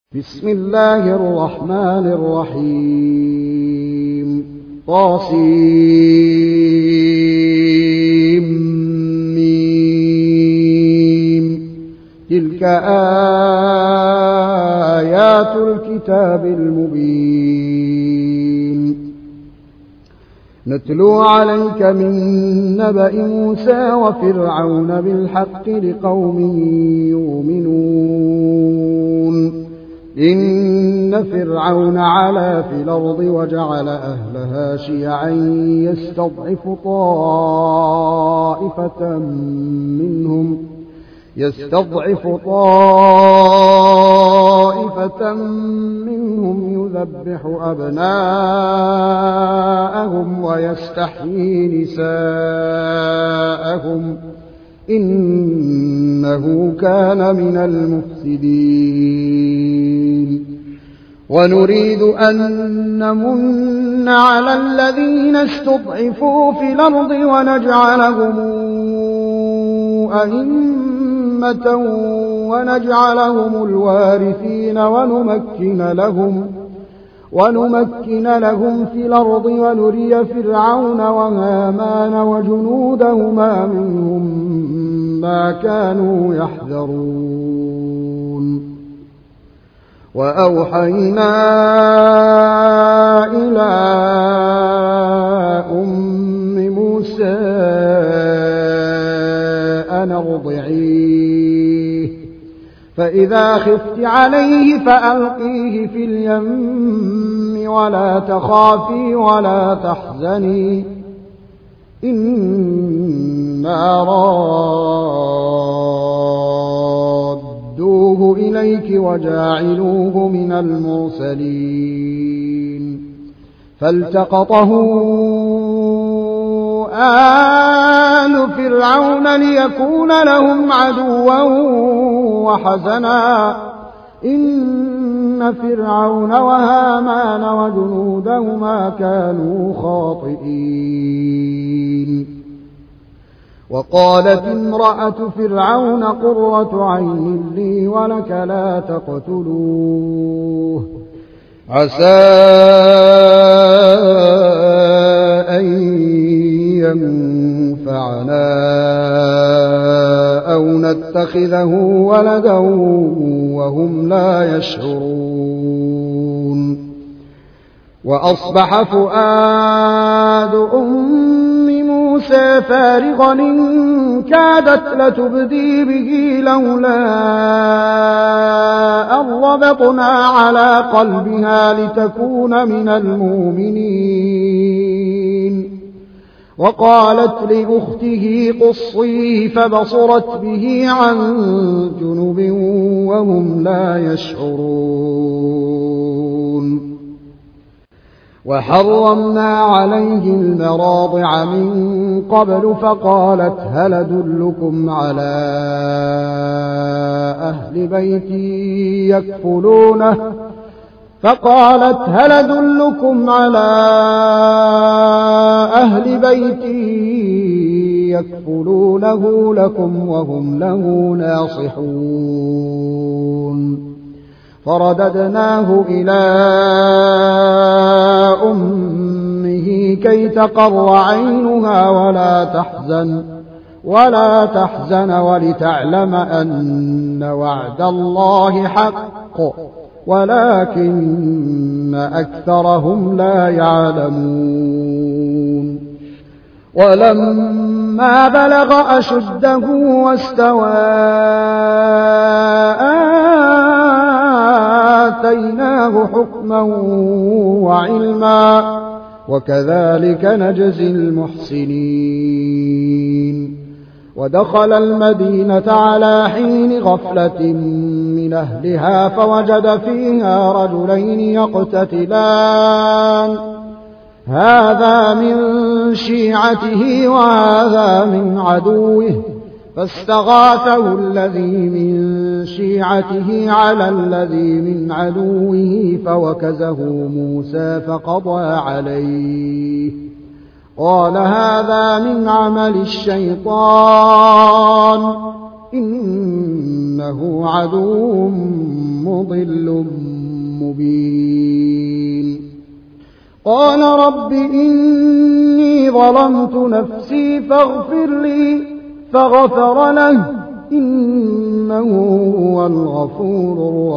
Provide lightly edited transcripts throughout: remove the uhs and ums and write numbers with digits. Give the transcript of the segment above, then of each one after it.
بسم الله الرحمن الرحيم طاسيم تلك آيات الكتاب المبين نتلو عليك من نبأ موسى وفرعون بالحق لقوم يؤمنون إن فرعون علا في الأرض وجعل أهلها شيعا يستضعف طائفة منهم يذبح أبناءهم ويستحيي نساءهم إنه كان من المفسدين ونريد أن نمن على الذين استضعفوا في الأرض ونجعلهم أئمة ونجعلهم الوارثين ونمكن لهم في الأرض ونري فرعون وهامان وجنودهما منهم ما كانوا يحذرون وأوحينا إلى أم موسى أن ارضعيه فإذا خفت عليه فألقيه في اليم ولا تخافي ولا تحزني إنا رادوه إليك وجاعلوه من المرسلين فالتقطه آل فرعون ليكون لهم عدوا وحزنا إن فرعون وهامان وجنودهما كانوا خاطئين وقالت امرأة فرعون قرة عين لي ولك لا تقتلوه عسى أن ينفعنا أو نتخذه ولدا وهم لا يشعرون وأصبح فؤاد أم موسى فارغا إن كادت لتبدي به لولا أن ربطنا على قلبها لتكون من المؤمنين وقالت لأخته قصيه فبصرت به عن جنب وهم لا يشعرون وحرمنا عليه المراضع من قبل فقالت هل أدلكم على أهل بيتي يكفلونه لكم وهم له ناصحون فرددناه إلى أمه كي تقر عينها ولا تحزن ولتعلم أن وعد الله حق ولكن أكثرهم لا يعلمون ولما بلغ أشده واستوى آتيناه حكما وعلما وكذلك نجزي المحسنين ودخل المدينة على حين غفلة من أهلها فوجد فيها رجلين يقتتلان هذا من شيعته وهذا من عدوه فاستغاثه الذي من شيعته على الذي من عدوه فوكزه موسى فقضى عليه قال هذا من عمل الشيطان إنه عدو مضل مبين. قال رب إني ظلمت نفسي فاغفر لي فغفر له إنه هو الغفور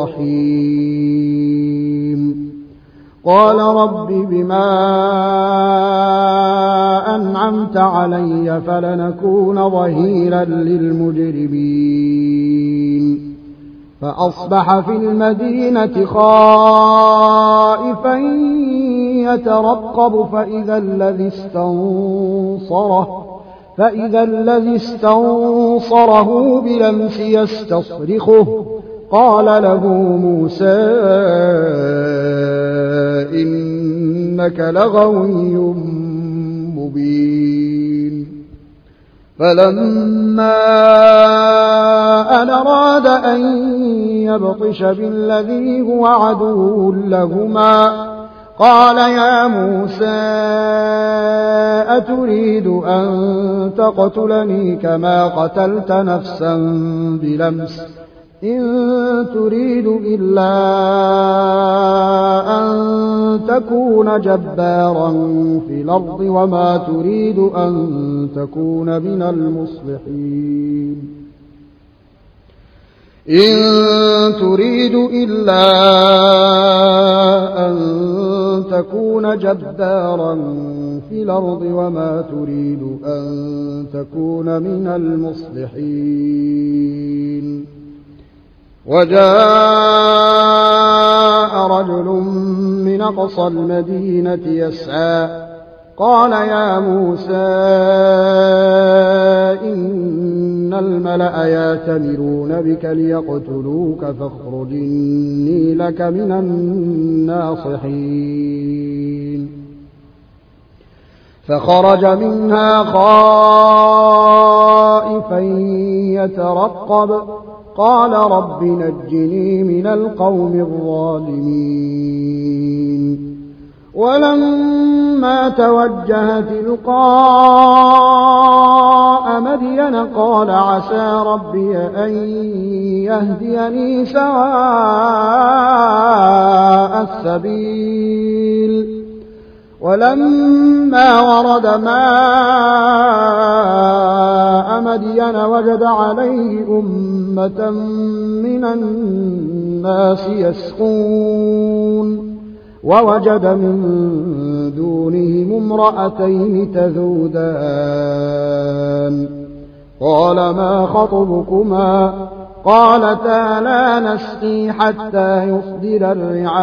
الرحيم. قال رب بما أنعمت علي فلنكون ظهيرا للمجرمين. فأصبح في المدينة خائفا يترقب فإذا الذي استنصره بلمس يستصرخه. قال له موسى إنك لغوي مبين. فلما أن أراد أن يبطش بالذي هو عدو لهما قال يا موسى أتريد أن تقتلني كما قتلت نفسا بلمس إن تريد إلا أن تكون جبارا في الأرض وما تريد أن تكون من المصلحين. إن تريد إلا أن تكون جبارا في الأرض وما تريد أن تكون من المصلحين. وجاء رجل من أقصى المدينة يسعى قال يا موسى إن الملأ يأتمرون بك ليقتلوك فاخرج إني لك من الناصحين. فخرج منها خائفا يترقب قال رب نجني من القوم الظالمين. ولما توجه تلقاء مدين قال عسى ربي أن يهديني سواء السبيل. ولما ورد ماء مدين وجد عليه أمة من الناس يسقون ووجد من دونهم امرأتين تذودان قال ما خطبكما قالتا لا نسقي حتى يصدر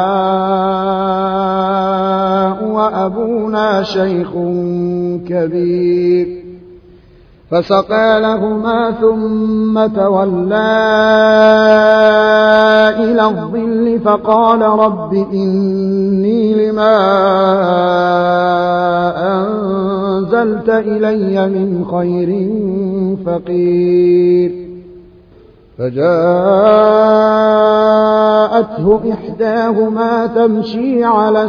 الرعاء وأبونا شيخ كبير. فسقى لهما ثم تولى إلى الظل فقال رب إني لما أنزلت إلي من خير فقير. فجاءته إحداهما تمشي على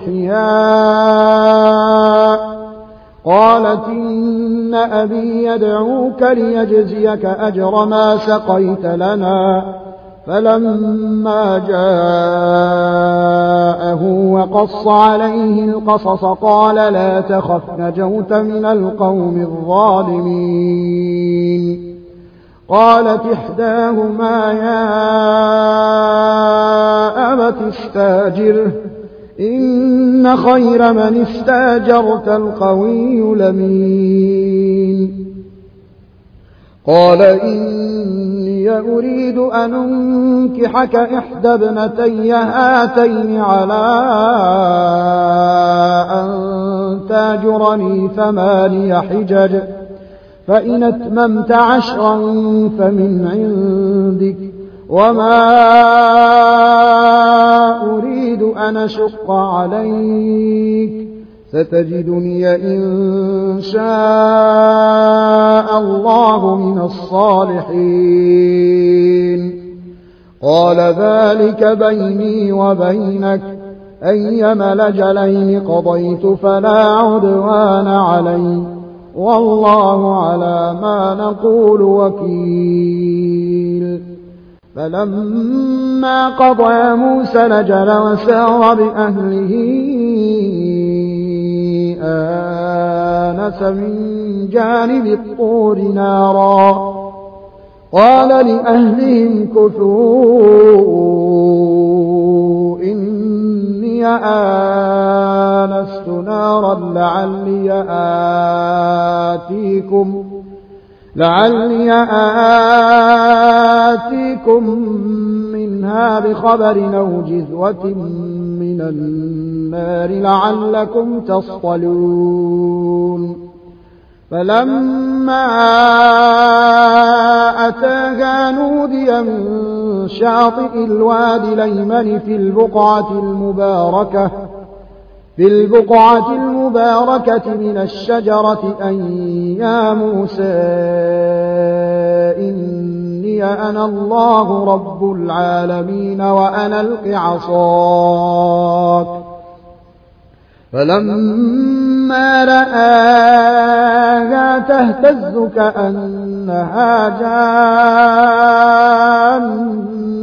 استحياء قالت إن أبي يدعوك ليجزيك أجر ما سقيت لنا. فلما جاءه وقص عليه القصص قال لا تخف نجوت من القوم الظالمين. قالت إحداهما يا أبت استاجره إن خير من استاجرت القوي الأمين. قال إني أريد أن أنكحك إحدى ابنتي هاتين على أن تاجرني 8 حجج فإن أتممت 10 فمن عندك وما أريد أن أشق عليك ستجدني إن شاء الله من الصالحين. قال ذلك بيني وبينك أيما الأجلين قضيت فلا عدوان علي والله على ما نقول وكيل. فلما قضى موسى الأجل وسار بأهله آنس من جانب الطور نارا قال لأهلهم كثوا إني آنست نارا لعلي آتيكم منها بخبر أو جذوة من النار لعلكم تصطلون. فلما أتاها نودي من شاطئ الوادي الأيمن في البقعة المباركة من الشجرة أن يا موسى إني أنا الله رب العالمين وأن ألق عصاك. فلما رآها تهتز كأنها جان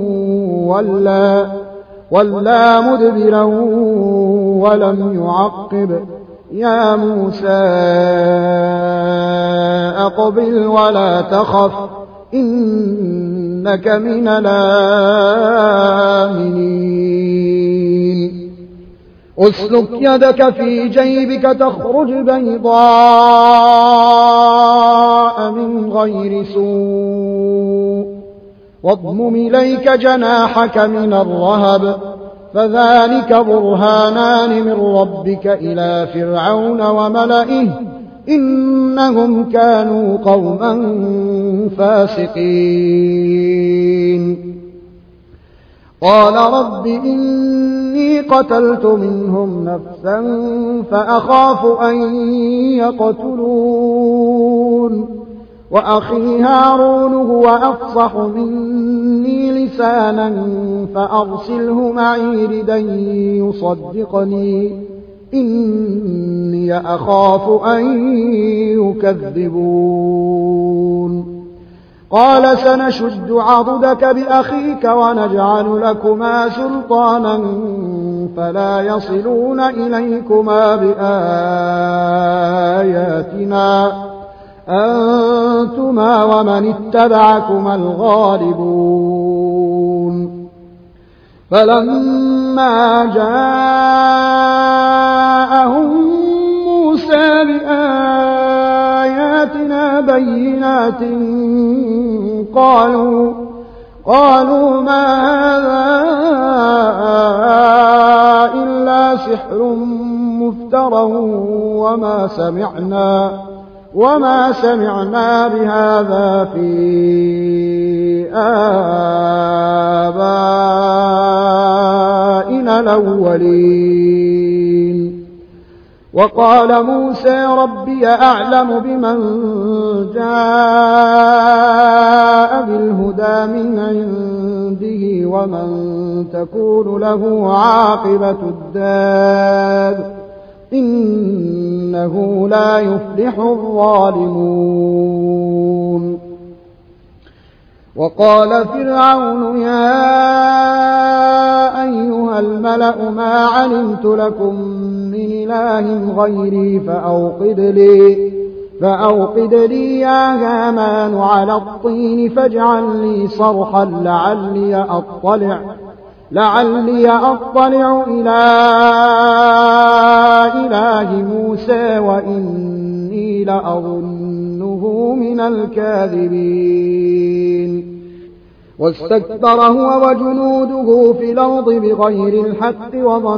ولا مدبرا ولم يعقب يا موسى أقبل ولا تخف إنك من الآمنين. أسلك يدك في جيبك تخرج بيضاء من غير سوء واضمم إليك جناحك من الرهب فذلك برهانان من ربك إلى فرعون وملئه إنهم كانوا قوما فاسقين. قال رب إني قتلت منهم نفسا فأخاف أن يقتلون وأخي هارون هو أفصح مني لسانا فأرسله معي ردا يصدقني إني أخاف أن يكذبون. قال سنشد عضدك بأخيك ونجعل لكما سلطانا فلا يصلون إليكما بآياتنا أنتما ومن اتبعكما الغالبون. فلما جاءهم موسى بآياتنا بينات قالوا ما هذا إلا سحر مفترى وما سمعنا بهذا في آبائنا الأولين. وقال موسى ربي أعلم بمن جاء بالهدى من عنده ومن تكون له عاقبة الدار إنه لا يفلح الظالمون. وقال فرعون يا أيها الملأ ما علمت لكم من إله غيري فأوقد لي يا هامان على الطين فاجعل لي صرحا لعلي أطلع إلى إله موسى وإني لأظنه من الكاذبين. واستكبر هو وجنوده في الأرض بغير الحق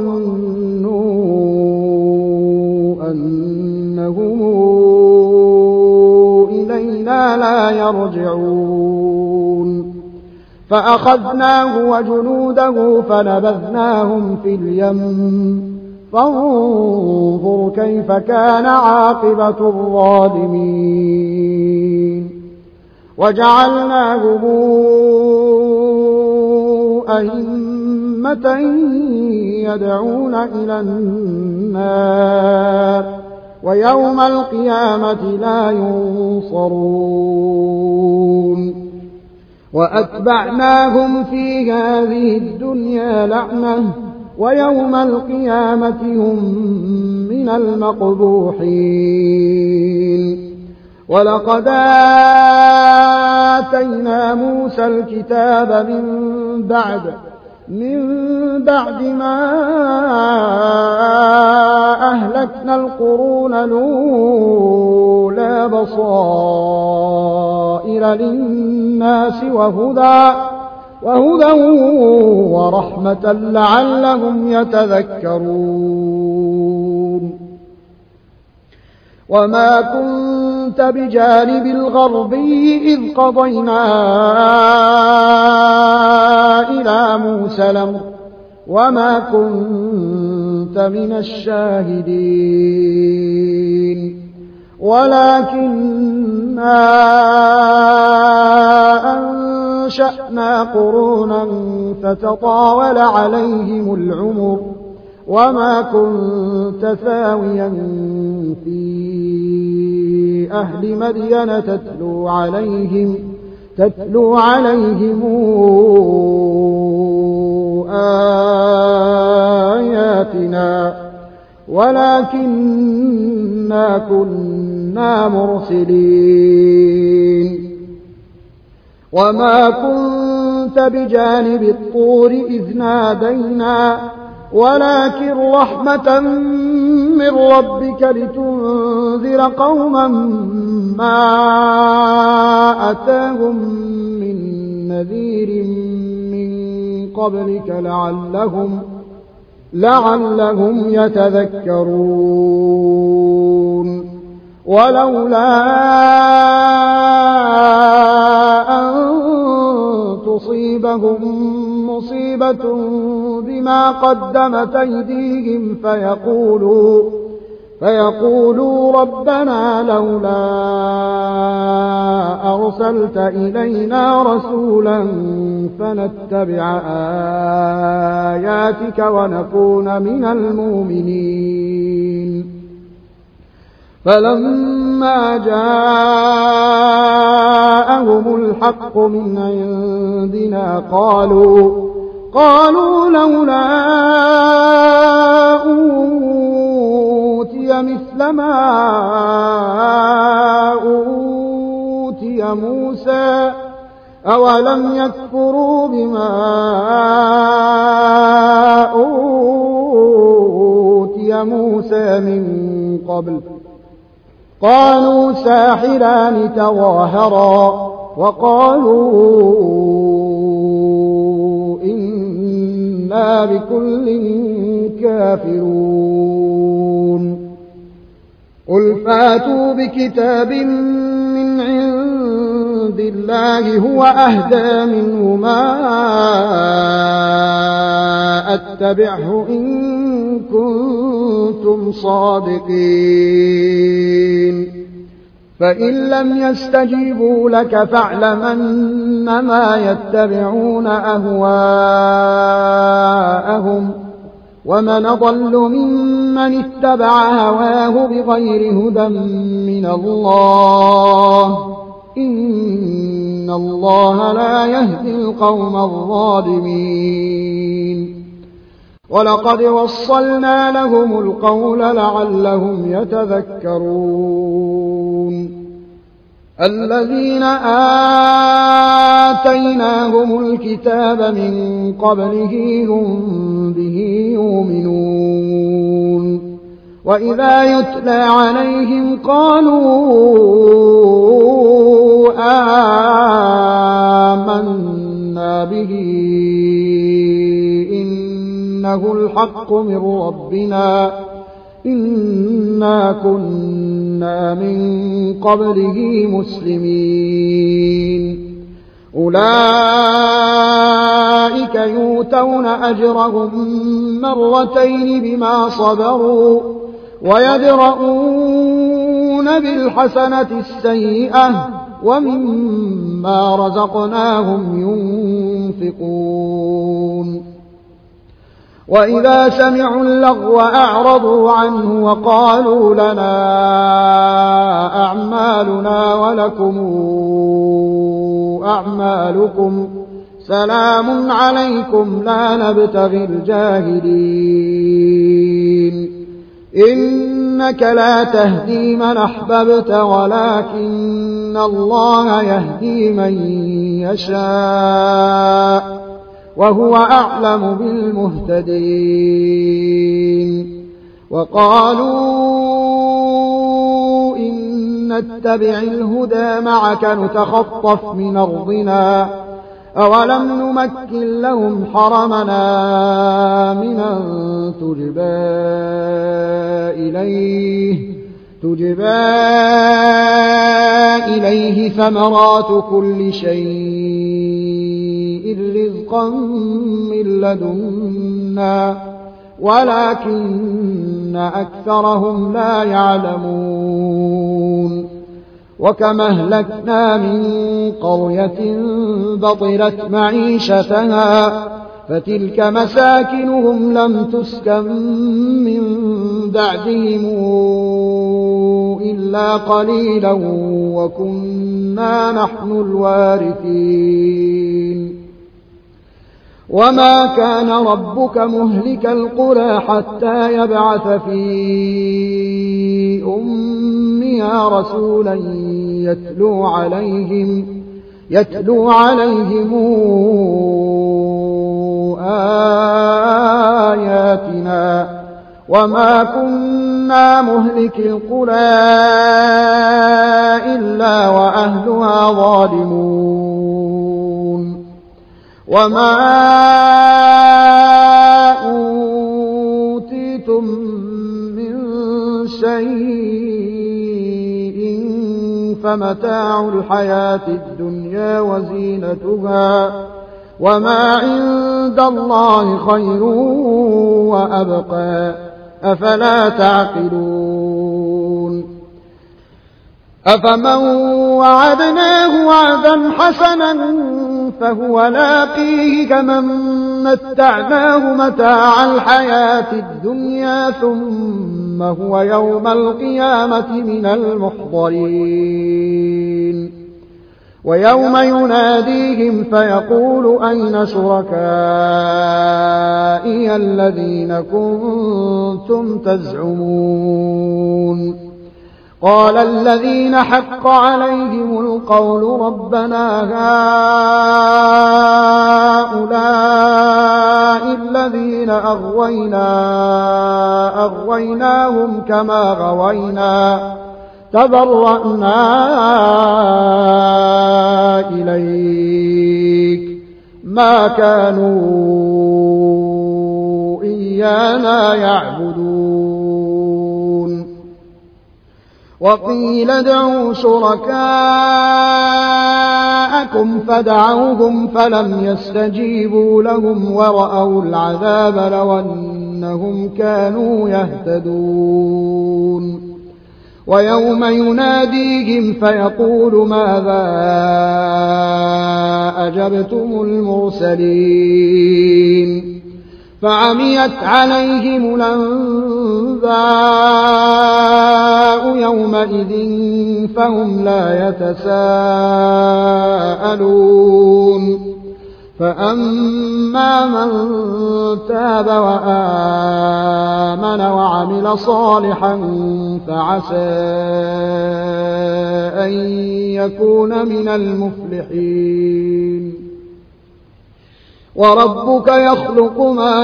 وظنوا أنهم إلينا لا يرجعون. فأخذناه وجنوده فنبذناهم في اليم فانظر كيف كان عاقبة الظالمين. وجعلناهم أئمة يدعون إلى النار ويوم القيامة لا ينصرون وأتبعناهم في هذه الدنيا لعنة ويوم القيامة هم من المقبوحين ولقد آتينا موسى الكتاب من بعد ما أهلكنا القرون الأولى بصائر للناس وهدى ورحمة لعلهم يتذكرون وما كنت بجانب الغربي إذ قضينا إلى موسى الأمر وما كنت من الشاهدين ولكننا أنشأنا قرونا فتطاول عليهم العمر وما كنت ثاويا في أهل مدين تتلو عليهم آياتنا ولكننا كنا مرسلين وما كنت بجانب الطور إذ نادينا ولكن رحمة من ربك لتنذر قوما ما أتاهم من نذير من قبلك لعلهم يتذكرون ولولا أن تصيبهم مصيبة بما قدمت أيديهم فيقولوا ربنا لولا أرسلت إلينا رسولا فنتبع آياتك ونكون من المؤمنين فلما جاءهم الحق من عندنا قالوا لولا أوتي مثل ما أوتي موسى أولم يكفروا بما أوتي موسى من قبل قالوا ساحران تظاهرا وقالوا إنا بكل كافرون قل فاتوا بكتاب من عند الله هو أهدى منه ما أتبعه إن كنتم صادقين فإن لم يستجيبوا لك فاعلم أنما يتبعون أهواءهم ومن أضل ممن اتبع هواه بغير هدى من الله إن الله لا يهدي القوم الظالمين ولقد وصلنا لهم القول لعلهم يتذكرون الذين آتيناهم الكتاب من قبله هم به يؤمنون وإذا يتلى عليهم قالوا آمنا به إنه الحق من ربنا إنا كنا من قبله مسلمين أولئك يؤتون أجرهم مرتين بما صبروا ويدرؤون بالحسنة السيئة ومما رزقناهم ينفقون وإذا سمعوا اللغو أعرضوا عنه وقالوا لنا أعمالنا ولكم أعمالكم سلام عليكم لا نبتغي الجاهلين إنك لا تهدي من أحببت ولكن الله يهدي من يشاء وهو أعلم بالمهتدين وقالوا إن نتبع الهدى معك نتخطف من أرضنا أولم نمكن لهم حرمنا آمنا تجبى إليه ثمرات كل شيء رزقا من لدنا ولكن أكثرهم لا يعلمون وكما أهلكنا من قرية بطرت معيشتها فتلك مساكنهم لم تسكن من بعدهم إلا قليلا وكنا نحن الوارثين وما كان ربك مهلك القرى حتى يبعث في أمها رسولا يتلو عليهم آياتنا وما كنا مهلك القرى إلا وأهلها ظالمون وما أوتيتم من شيء فمتاع الحياة الدنيا وزينتها وما عند الله خير وأبقى أفلا تعقلون أفمن وعدناه وعدا حسنا فهو لاقيه كمن متعناه متاع الحياة الدنيا ثم هو يوم القيامة من المحضرين ويوم يناديهم فيقول أين شركائي الذين كنتم تزعمون قال الذين حق عليهم القول ربنا هؤلاء الذين أغويناهم كما غوينا تبرأنا إليك ما كانوا إيانا يعبدون وقيل ادعوا شركاءكم فدعوهم فلم يستجيبوا لهم ورأوا العذاب لو أنهم كانوا يهتدون ويوم يناديهم فيقول ماذا أجبتم المرسلين فعميت عليهم الأنباء يومئذ فهم لا يتساءلون فأما من تاب وآمن وعمل صالحا فعسى أن يكون من المفلحين وربك يخلق ما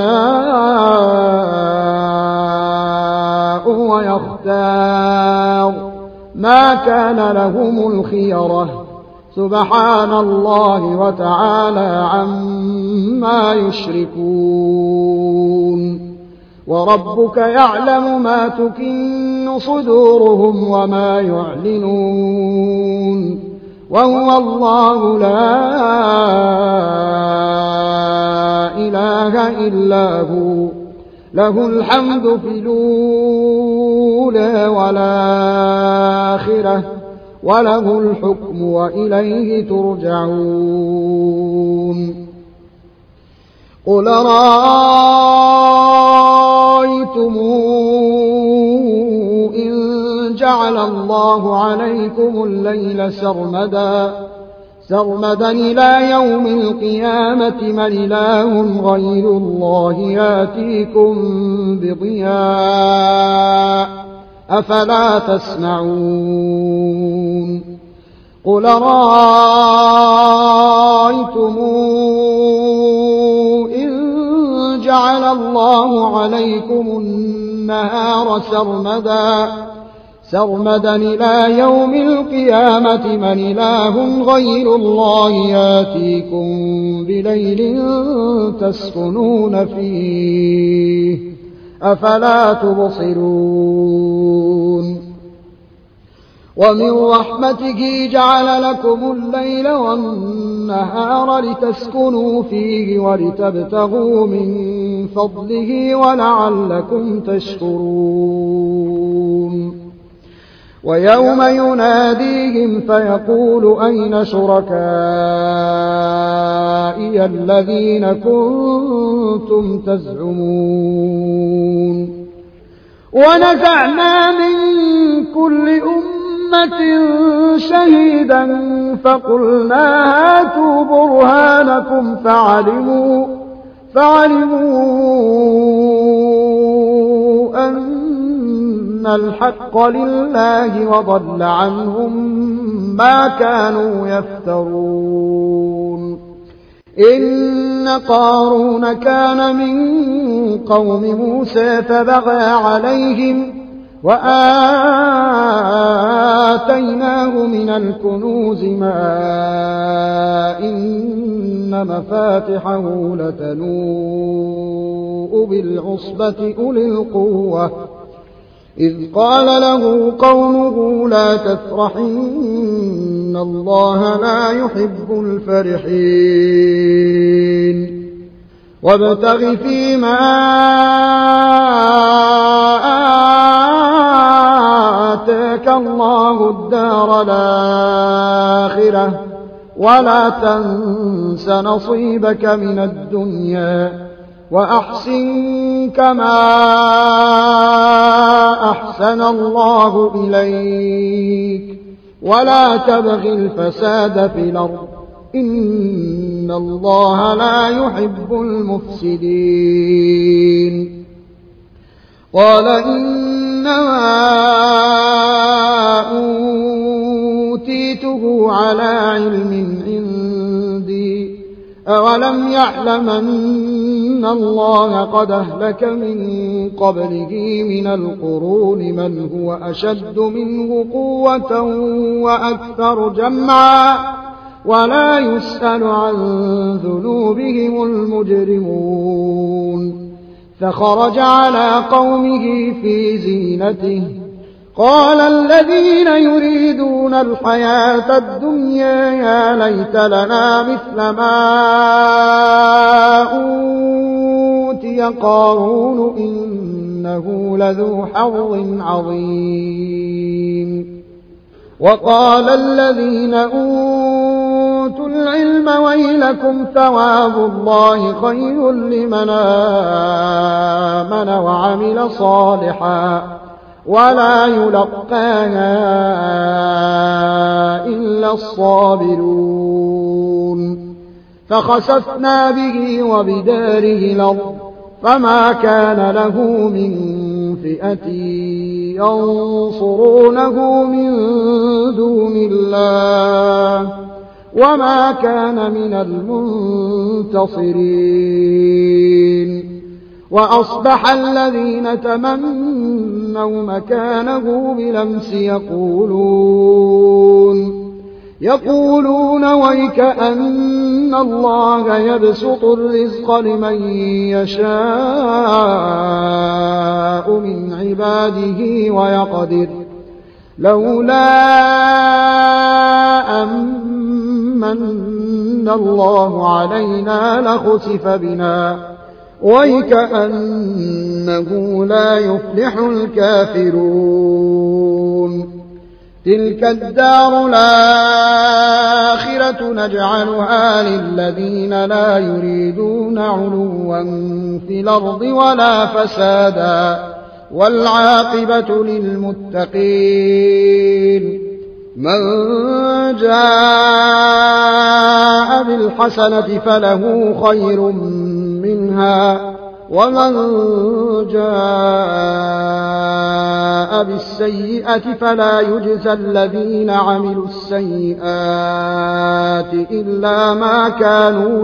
يشاء ويختار ما كان لهم الخيرة سبحان الله وتعالى عما يشركون وربك يعلم ما تكن صدورهم وما يعلنون وهو الله لا إله إلا هو له الحمد في الأولى والآخرة وله الحكم وإليه ترجعون. قل رأيتم الله عليكم الليل سرمدا إلى يوم القيامة من إله غير الله ياتيكم بضياء أفلا تسمعون قل رأيتم إن جعل الله عليكم النهار سرمدا إلى يوم القيامة من إله غير الله ياتيكم بليل تسكنون فيه أفلا تبصرون ومن رحمته جعل لكم الليل والنهار لتسكنوا فيه ولتبتغوا من فضله ولعلكم تشكرون ويوم يناديهم فيقول أين شركائي الذين كنتم تزعمون ونزعنا من كل أمة شهيدا فقلنا هاتوا برهانكم فعلموا أن الحق لله وضل عنهم ما كانوا يفترون إن قارون كان من قوم موسى فبغى عليهم وآتيناه من الكنوز ما إن مفاتحه لتنوء بالعصبة أولي القوة إذ قال له قومه لا تفرح إن الله لا يحب الفرحين وابتغ فيما آتاك الله الدار الآخرة ولا تنس نصيبك من الدنيا وأحسن كما أحسن الله إليك ولا تبغ الفساد في الأرض إن الله لا يحب المفسدين قال إنما أوتيته على علم عندي أولم يعلم أن الله قد أهلك من قبله من القرون من هو أشد منه قوة وأكثر جمعا ولا يسأل عن ذنوبهم المجرمون فخرج على قومه في زينته قال الذين يريدون الحياة الدنيا يا ليت لنا مثل ما أوتي قارون إنه لذو حظ عظيم وقال الذين أوتوا العلم ويلكم ثواب الله خير لمن آمن وعمل صالحا ولا يلقاها إلا الصابرون فخسفنا به وبداره الأرض فما كان له من فئة ينصرونه من دون الله وما كان من المنتصرين وأصبح الذين تمنوا مكانه بالأمس يقولون ويكأن الله يبسط الرزق لمن يشاء من عباده ويقدر لولا أمن الله علينا لخسف بنا ويكأنه لا يفلح الكافرون تلك الدار الآخرة نجعلها للذين لا يريدون علوا في الأرض ولا فسادا والعاقبة للمتقين. من جاء بالحسنة فله خير منها ومن جاء بالسيئة فلا يجزى الذين عملوا السيئات إلا ما كانوا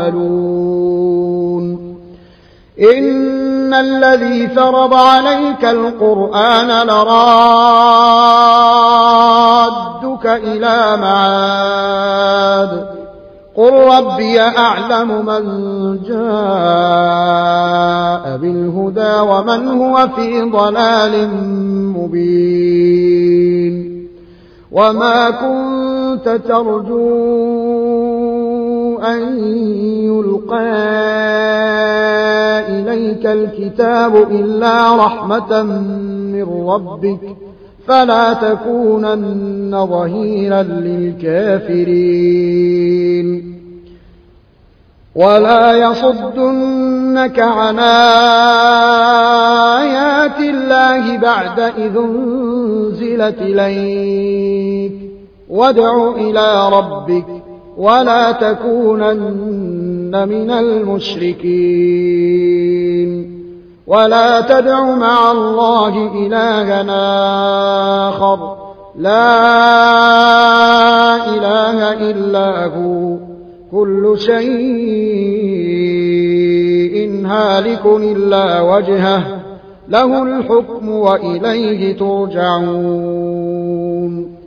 يعملون. إن الذي فرض عليك القرآن لرادك إلى معاد قل ربي أعلم من جاء بالهدى ومن هو في ضلال مبين. وما كنت ترجو أن يلقى إليك الكتاب إلا رحمة من ربك فلا تكونن ظهيرا للكافرين. ولا يصدنك عن آيات الله بعد إذ أنزلت إليك وادع إلى ربك ولا تكونن من المشركين. ولا تدع مع الله إلهنا آخر لا إله إلا هو كل شيء هالك إلا وجهه له الحكم وإليه ترجعون.